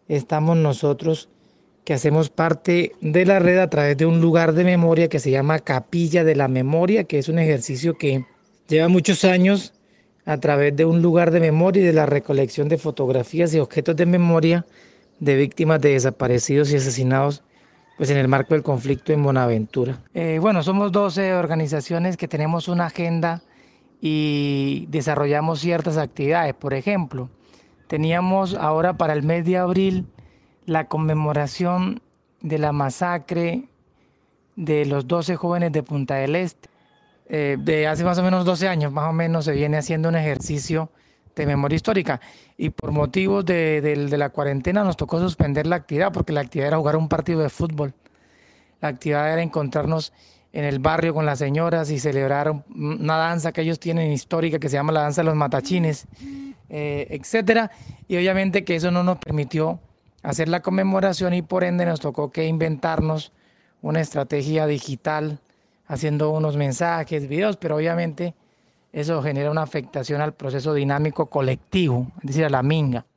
estamos nosotros que hacemos parte de la red a través de un lugar de memoria que se llama Capilla de la Memoria, que es un ejercicio que lleva muchos años a través de un lugar de memoria y de la recolección de fotografías y objetos de memoria de víctimas de desaparecidos y asesinados, pues en el marco del conflicto en Buenaventura. Bueno, somos 12 organizaciones que tenemos una agenda y desarrollamos ciertas actividades. Por ejemplo, teníamos ahora para el mes de abril la conmemoración de la masacre de los 12 jóvenes de Punta del Este. De hace más o menos 12 años, más o menos, se viene haciendo un ejercicio de memoria histórica y por motivos de la cuarentena nos tocó suspender la actividad porque la actividad era jugar un partido de fútbol. La actividad era encontrarnos en el barrio con las señoras y celebrar una danza que ellos tienen histórica que se llama la danza de los matachines, etcétera. Y obviamente que eso no nos permitió hacer la conmemoración y por ende nos tocó que inventarnos una estrategia digital haciendo unos mensajes, videos, pero obviamente eso genera una afectación al proceso dinámico colectivo, es decir, a la minga.